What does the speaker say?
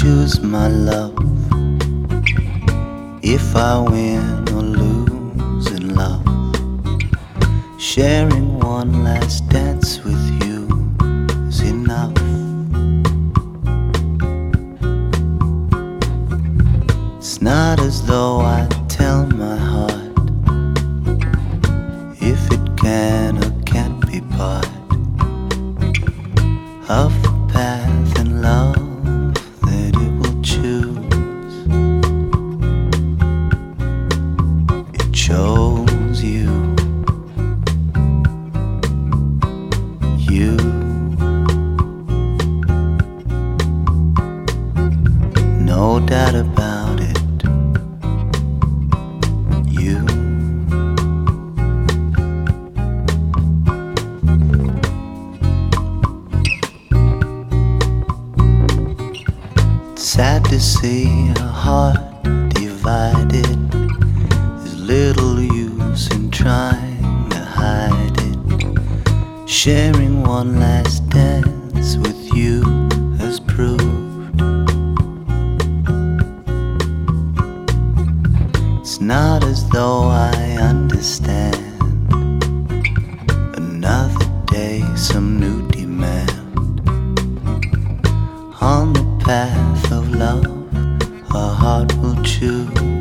choose my love. If I win or lose in love, sharing one last dance with you is enough. It's not as though I tell my heart if it can or can't be part of the path in love that it will choose. It chose you, you. No doubt about it, you. Sad to see a heart divided. There's little use in trying to hide it. Sharing one last dance with you has proved it's not as though I understand. Another day, some new demand. On the path of love, our heart will choose.